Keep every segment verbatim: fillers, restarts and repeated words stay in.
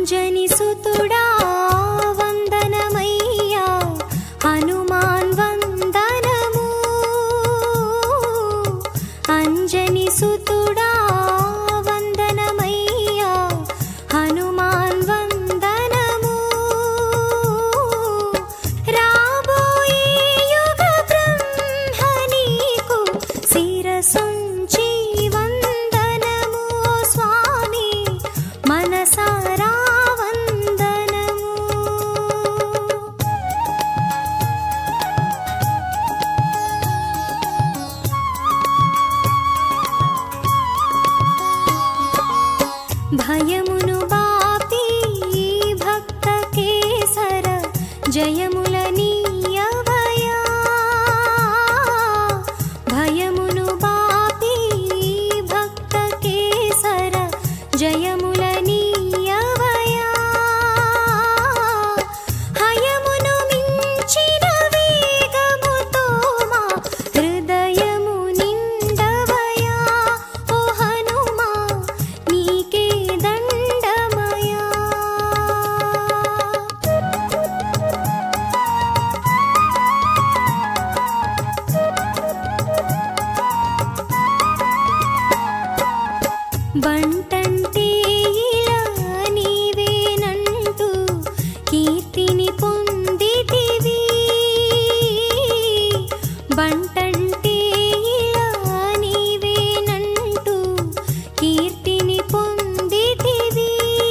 అంజని సుతుడా వందనమయ్యా హనుమాన్ వందనము అంజని సుతుడా వందనమయ్యా హనుమాన్ వందనము రాబోయే యుగ బ్రహ్మ నీకు శిరసుంచి వందనము స్వామి మనసారా భయమును బాపి భక్త కేసర జయముల నీయవయా భయమును బాపి భక్త కేసర జయముల నీయవయా హయమును మించిన వేగముతో మా హృదయము నిండవయా ఓ హనుమా నీకే దండమయా బంటంటే ఇలా నీవేనంటూ కీర్తిని పొందితివి బంటంటే ఇలా నీవేనంటూ కీర్తిని పొందితివి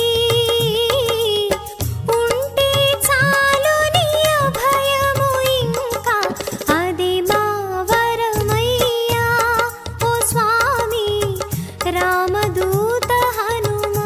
ఉంటే చాలు నీ అభయము ఇంకా అది మా వరమయ్యా ఓ స్వామి రామదూత హనుమా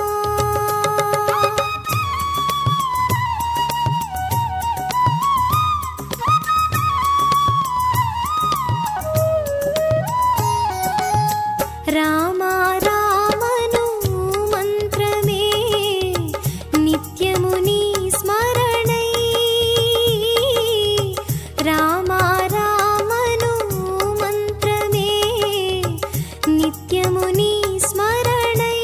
రామ రామను మంత్రమే నిత్యము నీ స్మరణై రామ రామను మంత్రమే నిత్యము నీ స్మరణై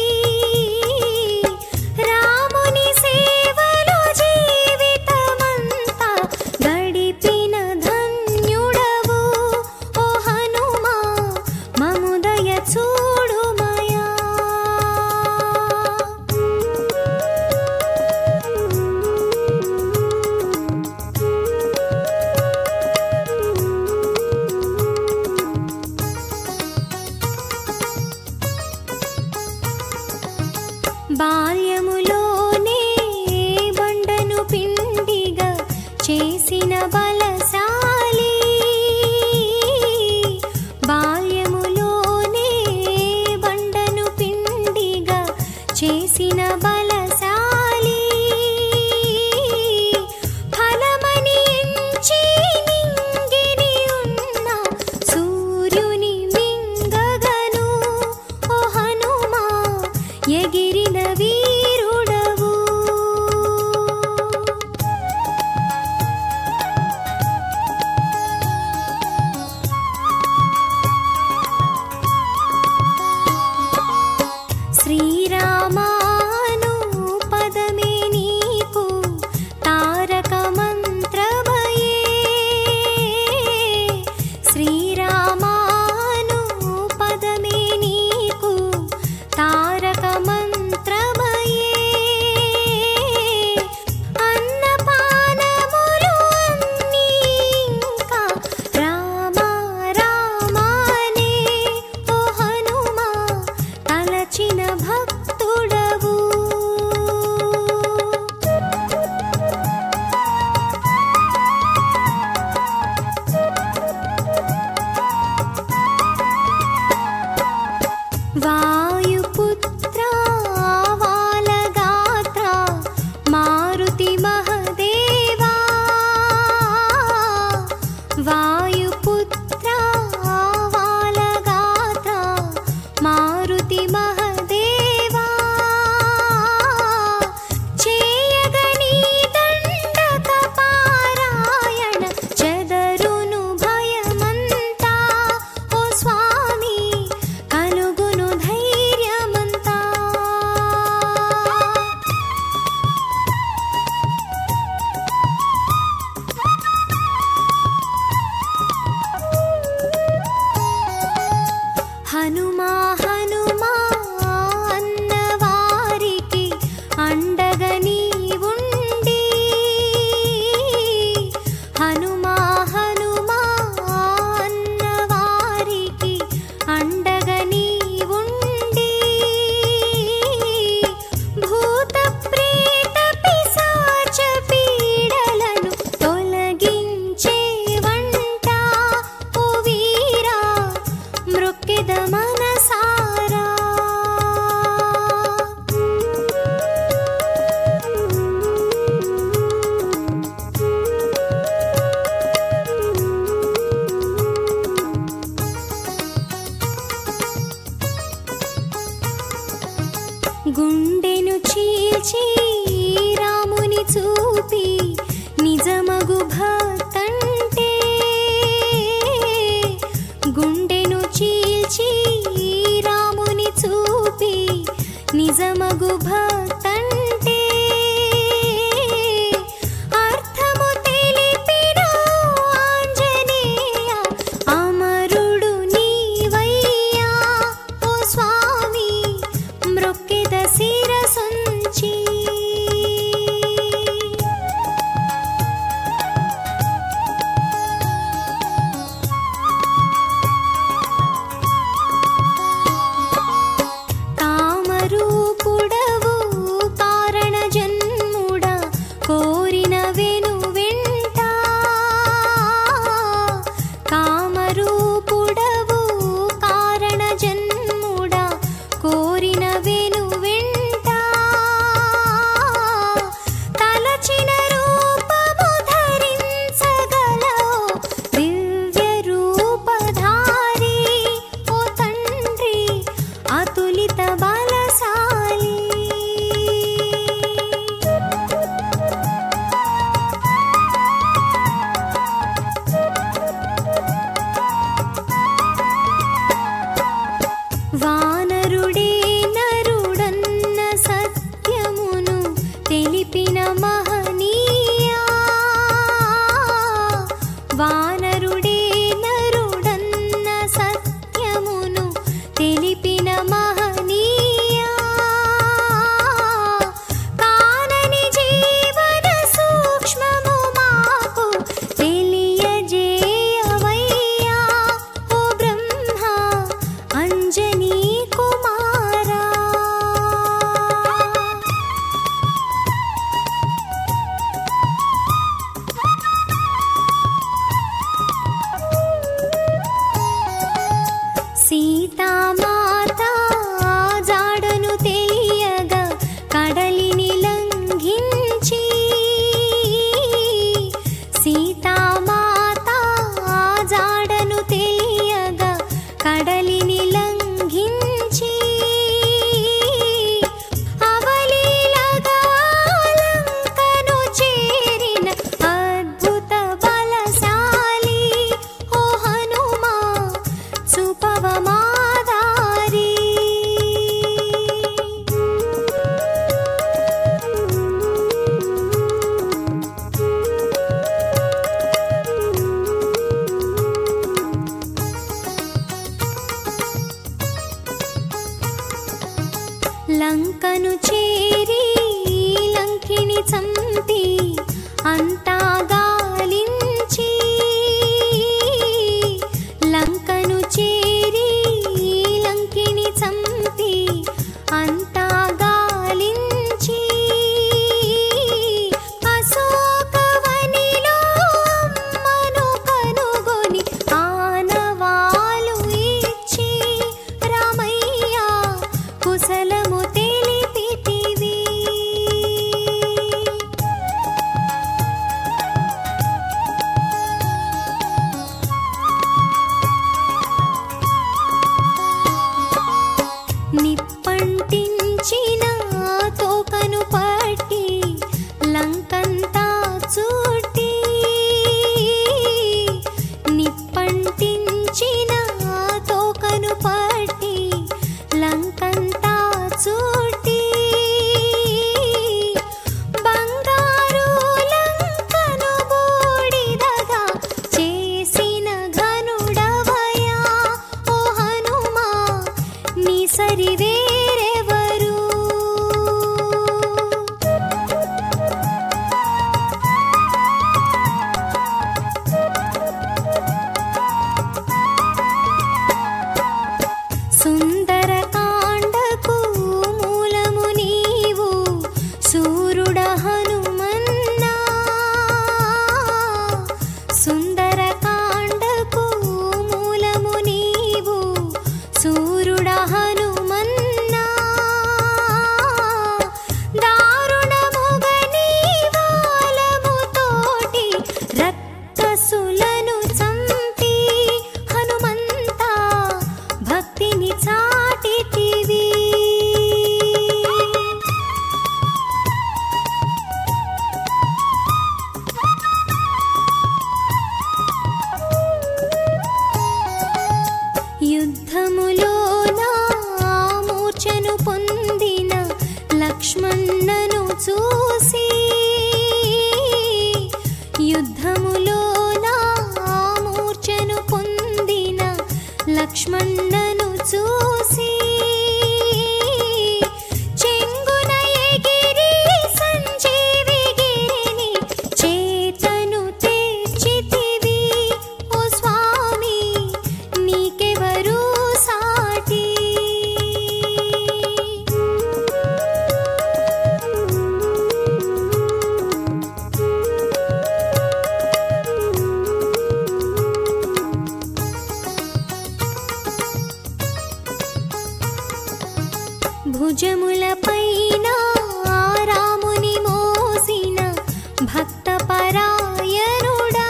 రాముని సేవలో జీవితమంతా గడిపిన ధన్యుడవు ఓ హనుమా మము దయ చూడుమయా బాల్యములోనే బండను పిండిగా చేసిన బలశాలి బాల్యములోనే బండను పిండిగా చేసిన బలశాలి ఫలమని ఎంచి నింగిని ఉన్న సూర్యుని మింగగను ఓ హనుమా ఎగిరిన వీరుడవు శ్రీరామాను పదమే నీకు తారక మంత్రమయే శ్రీరామాను పదమే నీకు తారక మంత్రమయే అన్నపానములు అన్నీ ఇంకా రామ రామానే ఓ హనుమా తలచిన భక్తుడవు గుండెను చీల్చి రాముని చూపి నిజమగు భక్తంటే గుండెను చీల్చి రాముని చూపి నిజమగు భక్తంటే అర్థము తెలిపిన ఆంజనేయ అమరుడు నీవయ్యా ఓ స్వామి మ్రొక్కెద శిరసుంచి కామరూపుడవు కారణ జన్ముడ కోరిన వెను వెంట కామరూపుడవు కారణ జన్ముడ కోరిన వెను వెంట తలచిన రూపము ధరించగలవు దివ్య రూపధారి ఓ తండ్రి అతులిత బలశాలి వానరుడే నరుడన్న సత్యమును తెలిపిన మహనీయా వానరుడే నరుడన్న సత్యమును తెలిపిన మహనీయా కానని జీవన సూక్ష్మము మాకు తెలియజేయవయ్యా ఓ బ్రహ్మ అంజనీ కుమారా సీతామాత జాడను తెలియగా కడలిని లంఘించి సీతామాత జాడను తెలియగా కడలిని లంఘించి అవలీలగా లంకను చేరిన అద్భుత బలశాలి ఓ హనుమా సుపవమాదారి లంకను చేరి లంకిని చంపి అంతా గాలించి లంకను చేరి లంకిని చంపి అంతా గాలించి అశోకవనిలో అమ్మను కనుగొని ఆనవాలు ఇచ్చి రామయ్య కుశలము తెలిపితివి లక్ష్మణ్ణను చూసి యుద్ధములో నా మూర్ఛను పొందిన లక్ష్మణ్ణను చూసి చెంగున ఎగిరి సంజీవి గిరిని చేతను తెచ్చితివి ఓ స్వామి నీకెవరు సాటి. భుజముల పైన రాముని మోసిన భక్త పరాయణుడా,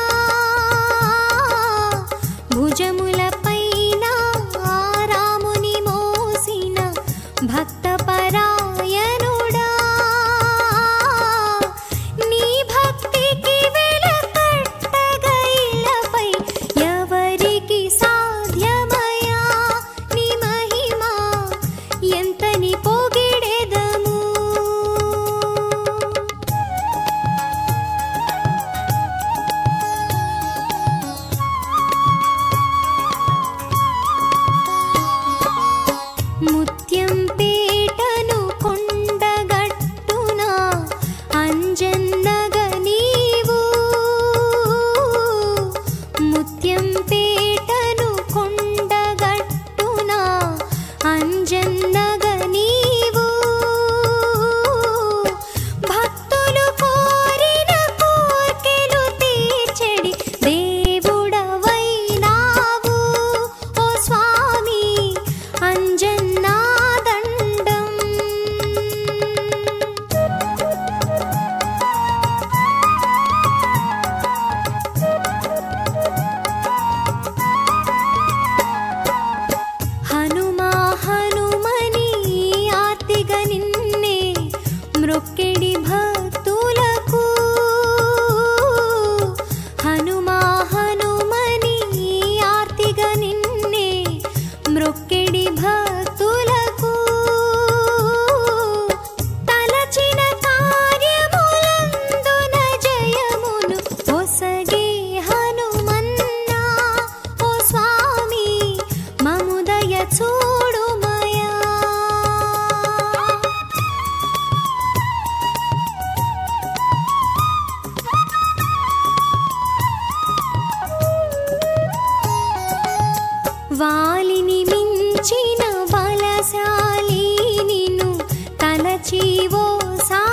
భుజముల పైన రాముని మోసిన భక్త పరాయణుడా, నీ భక్తికి వెలకట్టగైలపై ఎవరికి సాధ్యమయా, నీ మహిమ ఎంతని పొగిడెదము. ముత్యం పేటను కొండగట్టున అంజన్నగ నీవు, ముత్యం పేటను కొండగట్టున అంజన్నగ నీవు, భక్తులు కోరిన కోర్కెలు తీర్చెడి దేవుడవైనావు ఓ స్వామి అంజన్నా దండం. హనుమా హనుమని ఆర్తిగ నిన్నే మ్రొక్కెడి భక్తులకు, హనుమా హనుమని ఆర్తిగ నిన్నే మ్రొక్కెడి భక్తులకు, తలచిన కార్యములందున జయమును ఒసగే హనుమన్నా ఓ స్వామి మముదయ చూడుమయా. వాలిని మించిన బలశాలి నిన్ను తలచి ఓ సా